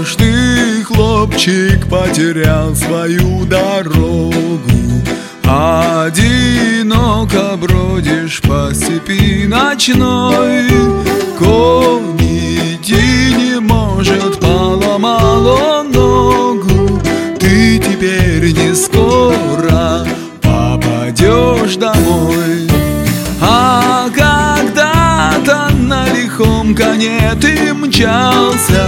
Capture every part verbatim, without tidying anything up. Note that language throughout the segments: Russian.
ж ты, хлопчик, потерял свою дорогу? Одиноко бродишь по степи ночной, конь идти не может, поломал он ногу. Ты теперь не скоро попадешь домой. А когда-то на лихом коне ты мчался,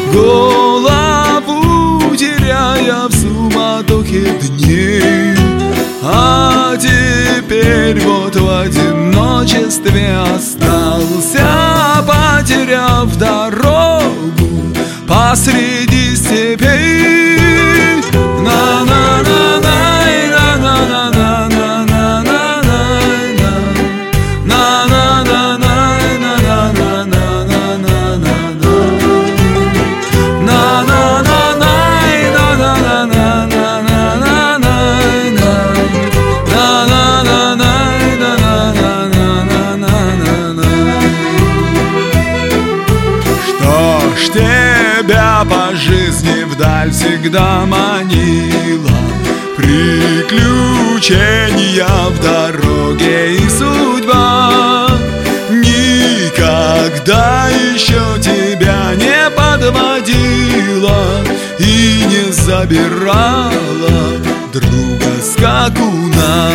голову теряя в суматохе дней. А теперь вот в одиночестве остался, потеряв дорогу посреди степей. Тебя по жизни вдаль всегда манила приключения в дороге и судьба. Никогда еще тебя не подводила и не забирала друга скакуна.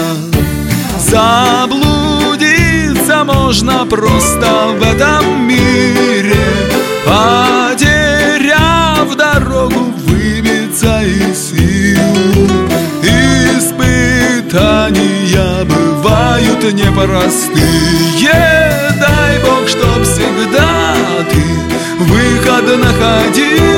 Заблудиться можно просто в этом мире, потеряв дорогу, выбиться из сил. Испытания бывают непростые, дай Бог, чтоб всегда ты выход находил.